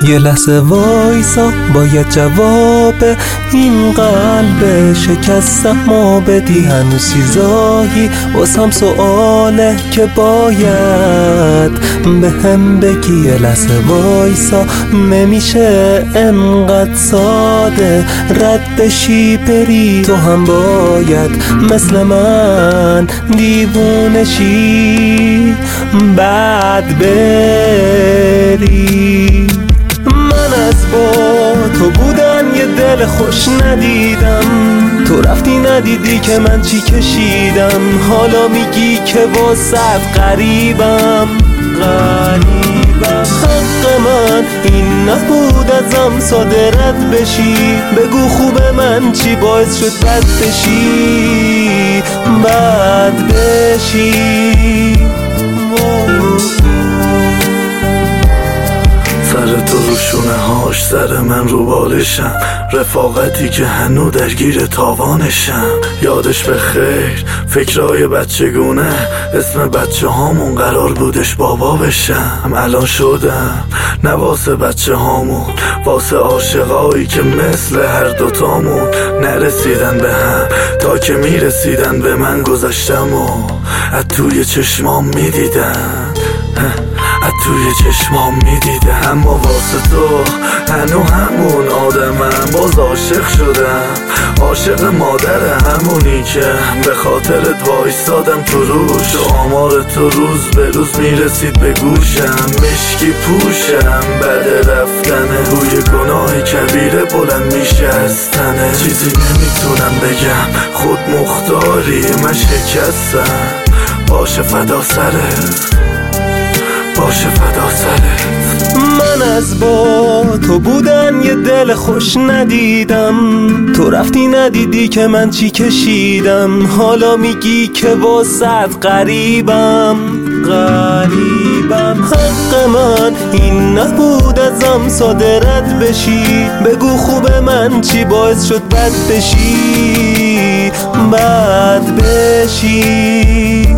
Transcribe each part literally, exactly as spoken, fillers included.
یه لحظه وایسا، باید جواب این قلب شکستم بدی. هنوز چیزایی واسم سؤاله که باید به هم بگی. یه لحظه وایسا، نمیشه انقدر ساده رد بشی بری. تو هم باید مثل من دیوونه شی بعد بری. من از با تو بودن یه دل خوش ندیدم، تو رفتی ندیدی که من چی کشیدم. حالا میگی که واسط غریبم غریبم. حق من این نبود ازم ساده رد بشی. بگو خوبه من چی باعث شد بد بشی بد بشی. سر تو رو شونه هاش، سر من رو بالشم. رفاقتی که هنو درگیر تاوانشم. یادش به خیر فکرای بچگونه، اسم بچه هامون قرار بودش بابا بشم. الان شدم نه واسه بچه هامون، واسه عاشقایی که مثل هر دوتامون نرسیدن به هم تا که میرسیدن به من. گذشتم و از توی چشمام میدیدن، از توی چشمام میدیدم. اما واسه تو هنو همون آدمم، باز عاشق شدم. عاشق مادر همونی که به خاطرت وایسادم تو روش. و آمار تو روز به روز میرسید به گوشم. مشکی پوشم بعد رفتنه، روی گناه کبیره بلند میشه از تنه. چیزی نمیتونم بگم، خود مختاری من شکستم. باشه فدا سرت، باشه فدا سرت. من از با تو بودن یه دل خوش ندیدم، تو رفتی ندیدی که من چی کشیدم. حالا میگی که واسط غریبم غریبم. حق من این نبود ازم ساده رد بشی. بگو خوبه من چی باعث شد بد بشی بد بشی.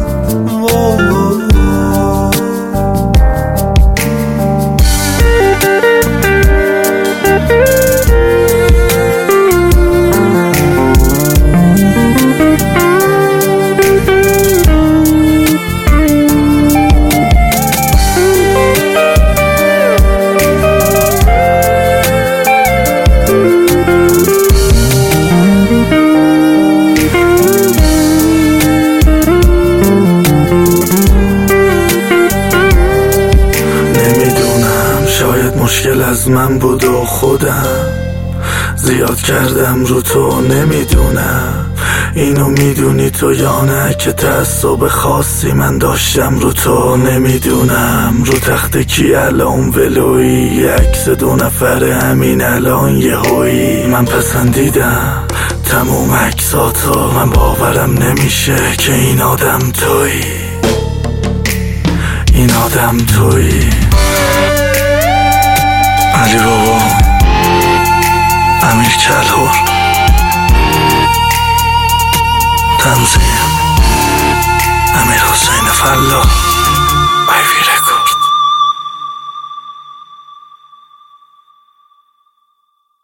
مشکل از من بود و خودم زیاد کردم رو تو. نمیدونم اینو میدونی تو یا نه که تعصب خاصی من داشتم رو تو. نمیدونم رو تخت کی الان ولویی، عکس دو نفره همین الان یه هویی. من پسندیدم تموم عکساتو، من باورم نمیشه که این آدم تویی، این آدم تویی. علی بابا، امیر کلهر.